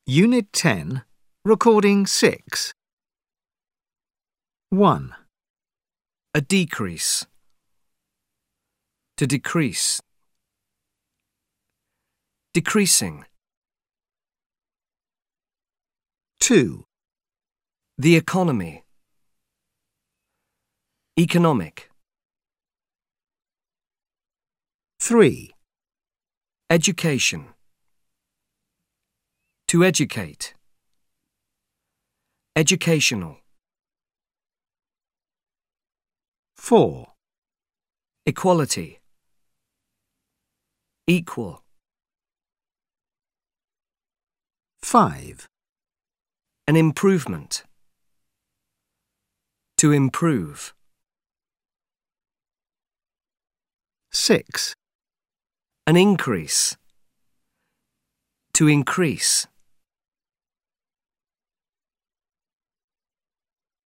Unit 10, Recording 6. 1. A decrease. To decrease. Decreasing. 2. The economy. Economic. 3. Education. To educate. Educational. 4. Equality. Equal. 5. An improvement. To improve. 6. An increase. To increase.